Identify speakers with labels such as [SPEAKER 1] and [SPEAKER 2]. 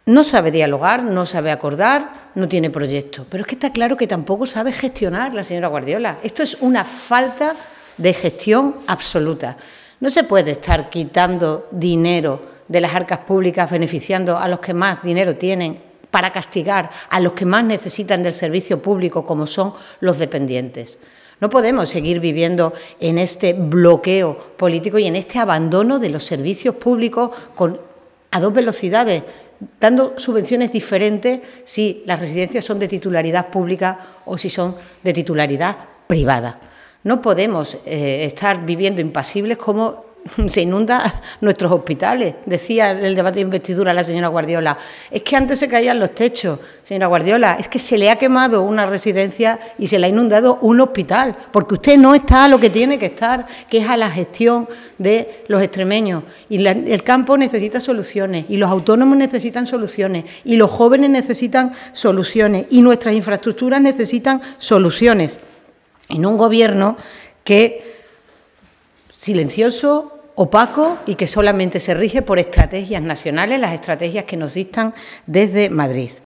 [SPEAKER 1] no sabe dialogar, no sabe acordar, no tiene proyecto. Pero es que está claro que tampoco sabe gestionar la señora Guardiola. Esto es una falta de gestión absoluta. No se puede estar quitando dinero de las arcas públicas, beneficiando a los que más dinero tienen, para castigar a los que más necesitan del servicio público, como son los dependientes. No podemos seguir viviendo en este bloqueo político y en este abandono de los servicios públicos a dos velocidades, dando subvenciones diferentes si las residencias son de titularidad pública o si son de titularidad privada. No podemos estar viviendo impasibles como se inundan nuestros hospitales. Decía en el debate de investidura la señora Guardiola, es que antes se caían los techos. Señora Guardiola, es que se le ha quemado una residencia y se le ha inundado un hospital, porque usted no está a lo que tiene que estar, que es a la gestión de los extremeños. Y el campo necesita soluciones, y los autónomos necesitan soluciones, y los jóvenes necesitan soluciones, y nuestras infraestructuras necesitan soluciones. En un gobierno que silencioso, opaco y que solamente se rige por estrategias nacionales, las estrategias que nos dictan desde Madrid.